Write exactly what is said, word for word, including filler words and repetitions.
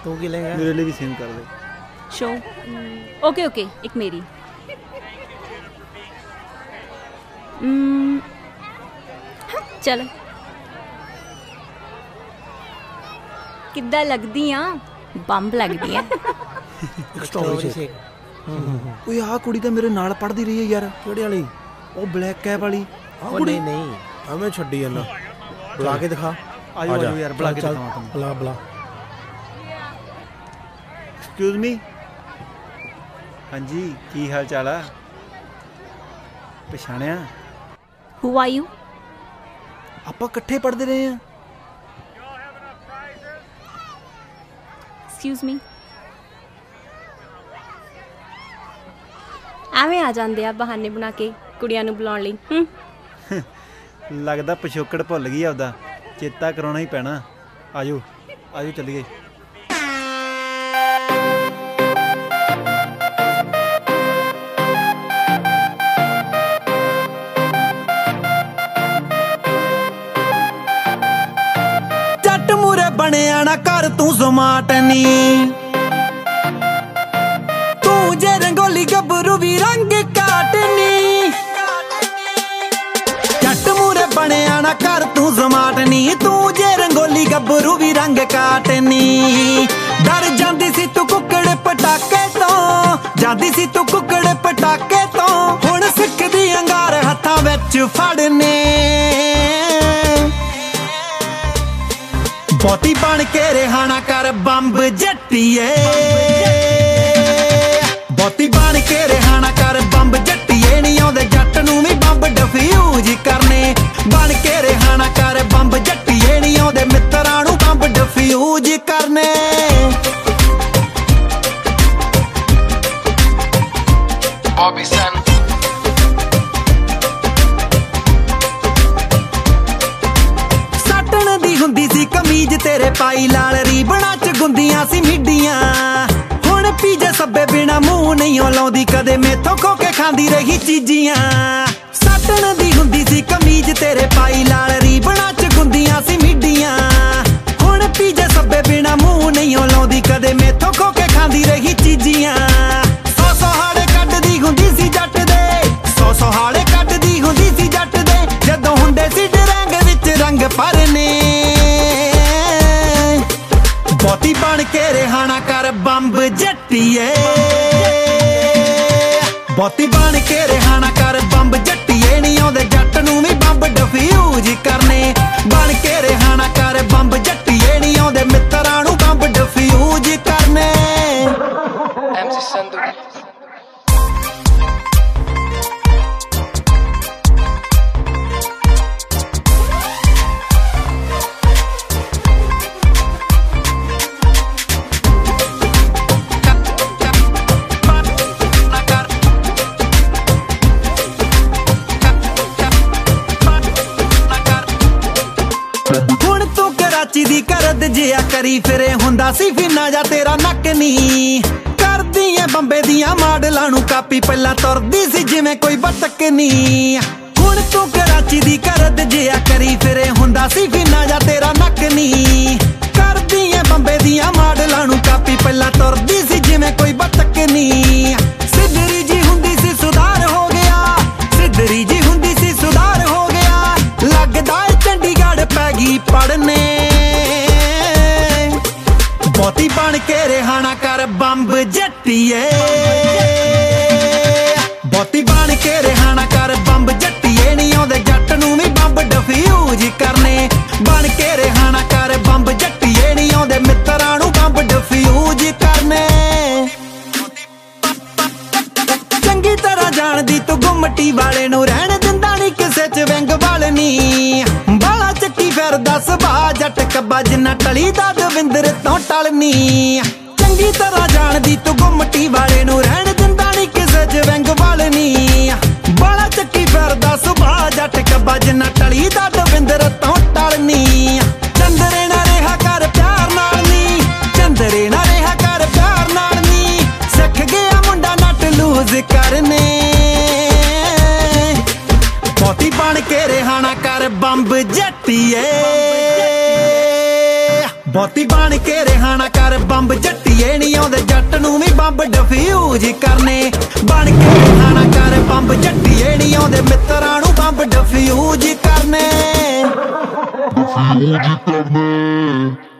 तू की लेगा? मेरे लिए भी सेम कर दे। शो ओके ओके एक मेरी चल किद्दां लगदी आ बंब लगदी है। Strawberry shake. ओए आ कुड़ी तो मेरे नाल पढ़दी रही है यार। केड़ी वाली? ओ ब्लैक कैप वाली। ओ नहीं नहीं हमें छड्डी है ना, बुला के दिखा। आजो आजो यार बुला के दिखावा तुम। बुला बुला। Excuse me. हाँ जी की हाल चाल आ? पछाणिया? Who are you? ਆਪਾਂ ਇਕੱਠੇ ਪੜ੍ਹਦੇ ਰਹੇ ਆ। Excuse me. ਐਵੇਂ ਆ ਜਾਂਦੇ ਆ ਬਹਾਨੇ ਬਣਾ ਕੇ ਕੁੜੀਆਂ ਨੂੰ ਬੁਲਾਉਣ ਲਈ। ਹੂੰ ਲੱਗਦਾ ਪਿਛੋਕੜ ਭੁੱਲ ਗਈ ਆਪਦਾ, ਚੇਤਾ ਕਰਾਉਣਾ ਹੀ ਪੈਣਾ। ਆਜੋ ਆਜੋ ਚੱਲੀਏ। ਜੱਟ ਮੂਰੇ ਬਣਿਆ ਨਾ ਕਰ ਤੂੰ ਸਮਾਰਟ ਨੀ, ਤੂੰ ਜੇ ਰੰਗੋਲੀ ਗੱਭਰੂ ਵੀ ਰੰਗ ਕਾਟਨੀ। ਜੱਟ ਮੂਰੇ ਬਣਿਆ ਨਾ ਕਰ ਤੂੰ ਸਮਾਰਟ ਨੀ, ਤੂੰ ਜੇ ਰੰਗੋਲੀ ਗੱਭਰੂ ਵੀ ਰੰਗ ਕਾਟਨੀ। ਡਰ ਜਾਂਦੀ ਸੀ ਤੂੰ ਕੁੱਕੜ ਪਟਾਕੇ ਤੋਂ, ਜਾਂਦੀ ਸੀ ਤੂੰ ਕੁੱਕੜ ਪਟਾਕੇ ਤੋਂ, ਹੁਣ ਸਿੱਖਦੀ ਅੰਗਾਰ ਹੱਥਾਂ ਵਿੱਚ ਫੜਨੇ। ਬਹੁਤੀ ਬਣ ਕੇ ਰਿਹਾ ਨਾ ਕਰ ਬੰਬ ਜੱਟੀਏ, ਬਹੁਤੀ ਬਣ ਕੇ ਰਿਹਾ ਨਾ ਕਰ ਬੰਬ ਜੱਟੀਏ। ਨਹੀਂ ਆਉਂਦੇ ਜੱਟ ਨੂੰ ਵੀ ਬੰਬ ਡਿਫਿਊਜ਼ ਕਰਨੇ, ਬਣ ਕੇ ਰਿਹਾ ਨਾ ਕਰ ਬੰਬ ਜੱਟੀਏ। ਨਹੀਂ ਆਉਂਦੇ ਮਿੱਤਰਾਂ ਨੂੰ ਬੰਬ ਡਿਫਿਊਜ਼ ਕਰਨੇ। Bobby Sen ਸੱਟਣ ਦੀ ਹੁੰਦੀ ਸੀ ਕਮੀਜ਼ ਤੇਰੇ ਪਾਈ ਲਾਲ ਰੀਬਨਾਂ ਚ ਗੁੰਦੀਆਂ ਸੀ ਮਿੱਡੀਆਂ। ਹੁਣ ਪੀਜੇ ਸੱਬੇ ਬਿਨਾ ਮੂੰਹ ਨਹੀਂ ਲਾਉਂਦੀ, ਕਦੇ ਮੇਥੋਂ ਖੋ ਕੇ ਖਾਂਦੀ ਰਹੀ ਚੀਜ਼ੀਆਂ। ਸੱਟਣ ਦੀ ਹੁੰਦੀ ਸੀ ਕਮੀਜ਼ ਤੇਰੇ ਪਾਈ ਲਾਲ ਰੀਬਨਾਂ ਚ ਗੁੰਦੀਆਂ ਸੀ ਮਿੱਡੀਆਂ। ਹੁਣ ਪੀਜੇ ਸੱਬੇ ਬਿਨਾ ਮੂੰਹ ਨਹੀਂ ਲਾਉਂਦੀ, ਕਦੇ ਮੇਥੋਂ ਖੋ ਕੇ ਖਾਂਦੀ ਰਹੀ ਚੀਜ਼ੀਆਂ। ਸੌ ਸੌ ਹਾੜੇ ਕੱਢਦੀ ਹੁੰਦੀ ਸੀ ਜੱਟ ਦੇ, ਸੌ ਸੌ ਹਾੜੇ ਕੱਢਦੀ ਹੁੰਦੀ ਸੀ ਜੱਟ ਦੇ, ਜਦੋਂ ਹੁੰਦੇ ਸੀ ਡਰੰਗ ਵਿੱਚ ਰੰਗ ਭਰਨੇ। ਬਹੁਤੀ ਬਣ ਕੇ ਰਿਹਾ ਨਾ ਕਰ ਬੰਬ ਜੱਟੀਏ, ਬਹੁਤੀ ਬਣ ਕੇ ਰਿਹਾ ਨਾ ਕਰ ਬੰਬ ਜੱਟੀਏ। ਨਹੀਂ ਆਉਂਦੇ ਜੱਟ ਨੂੰ ਵੀ ਬੰਬ ਡਿਫਿਊਜ਼ ਕਰਨੇ, ਬਣ ਕੇ ਰਿਹਾ ਨਾ ਕਰ ਬੰਬ ਜੱਟੀਏ। ਨਹੀਂ ਆਉਂਦੇ ਮਿੱਤਰਾਂ ਨੂੰ ਬੰਬ ਡਿਫਿਊਜ਼ ਕਰਨੇ। M C Sandhu ਦੀ ਕਰਦ ਜਿਆ ਕਰੀ ਫਿਰੇ ਹੁੰਦਾ ਸੀ ਫਿਨਾ ਜਾ ਤੇਰਾ ਨੱਕ ਨੀ। ਕਰਦੀ ਐ ਬੰਬੇ ਦੀਆਂ ਮਾਡਲਾਂ ਨੂੰ ਕਾਪੀ, ਪਹਿਲਾਂ ਤੁਰਦੀ ਸੀ ਜਿਵੇਂ ਕੋਈ ਬਤਕ ਨੀ। ਹੁਣ ਤੂੰ ਕਰਾਚੀ ਦੀ ਕਰਦ ਜਿਆ ਕਰੀ ਫਿਰੇ ਹੁੰਦਾ ਸੀ ਫਿਨਾ ਜਾ ਤੇਰਾ ਨੱਕ ਨੀ। ਕਰਦੀ ਐ ਬੰਬੇ ਦੀਆਂ ਮਾਡਲਾਂ ਨੂੰ ਕਾਪੀ, ਪਹਿਲਾਂ ਤੁਰਦੀ ਸੀ ਜਿਵੇਂ ਕੋਈ ਬਤਕ ਨੀ। ਸਿੱਧਰੀ ਜੀ ਹੁੰਦੀ ਸੀ ਸੁਧਾਰ ਹੋ ਗਿਆ, ਸਿੱਧਰੀ ਜੀ ਹੁੰਦੀ ਸੀ ਸੁਧਾਰ ਹੋ ਗਿਆ। ਲੱਗਦਾ ਏ ਚੰਡੀਗੜ੍ਹ ਪੈ ਗਈ ਪੜਨੇ। ਬਹੁਤੀ ਬਣ ਕੇ ਰਿਹਾ ਨਾ ਕਰ ਬੰਬ ਜੱਟੀਏ, ਬਹੁਤੀ ਬਣ ਕੇ ਰਿਹਾ ਨਾ ਕਰ ਬੰਬ ਜੱਟੀਏ। ਨਹੀਂ ਆਉਂਦੇ ਜੱਟ ਨੂੰ ਵੀ ਬੰਬ ਡਿਫਿਊਜ਼ ਕਰਨੇ, ਬਣ ਕੇ ਰਿਹਾ ਨਾ ਕਰ ਬੰਬ ਜੱਟੀਏ। ਨਹੀਂ ਆਉਂਦੇ ਮਿੱਤਰਾਂ ਨੂੰ ਬੰਬ ਡਿਫਿਊਜ਼ ਕਰਨੇ। ਚੰਗੀ ਤਰ੍ਹਾਂ ਜਾਣਦੀ ਤੂੰ ਗੁੰਮਟੀ ਵਾਲੇ ਨੂੰ, ਰਹਿਣ ਦਿੰਦਾ ਨਹੀਂ ਕਿਸੇ ਚ ਵਿੰਗ ਵਾਲ ਨੀ। ਬਾਲਾ ਚੱਕੀ ਫਿਰਦਾ ਸੁਭਾ ਜੱਟ ਕੱਬਾ, ਜਿੰਨਾ ਟਲੀ ਦਾ ਦਵਿੰਦਰ ਤੋਂ ਟਲਨੀ। ਚੰਗੀ ਤਰ੍ਹਾਂ ਜਾਣਦੀ ਤੂੰ ਗੁੰਮਟੀ ਵਾਲੇ ਨੂੰ, ਰਹਿਣ ਦਿੰਦਾ ਨਹੀਂ ਕਿਸੇ ਚ ਵਿੰਗ ਵਾਲ ਨੀ। ਬਾਲਾ ਚੱਕੀ ਫਿਰਦਾ ਸੁਭਾ ਜੱਟ ਕੱਬਾ, ਜਿੰਨਾ ਟਲੀ ਦਾ ਦਵਿੰਦਰ ਤੋਂ ਟਲਨੀ। ਚੰਦਰੇ ਨਾ ਰਿਹਾ ਕਰ ਪਿਆਰ ਨਾਲ ਨੀ, ਚੰਦਰੇ ਨਾ ਰਿਹਾ ਕਰ ਪਿਆਰ ਨਾਲ ਨੀ। ਸਿੱਖ ਗਿਆ ਮੁੰਡਾ ਨੱਟ ਲੂਜ਼ ਕਰਨੇ। ਬਹੁਤੀ ਬਣ ਕੇ ਰਿਹਾ ਨਾ ਕਰ ਬੰਬ ਜੱਟੀਏ, ਬਹੁਤੀ ਬਣ ਕੇ ਰਿਹਾ ਨਾ ਕਰ ਬੰਬ ਡਿਫਿਊਜ਼ ਕਰਨੇ ਬਣ ਕੇ ਖਾਣਾ ਕਰ ਬੰਬ ਜੱਟੀਏ ਨੀ ਆਉਂਦੇ ਮਿੱਤਰਾਂ ਨੂੰ ਬੰਬ ਡਿਫਿਊਜ਼ ਕਰਨੇ Defuse ਕਰਨੇ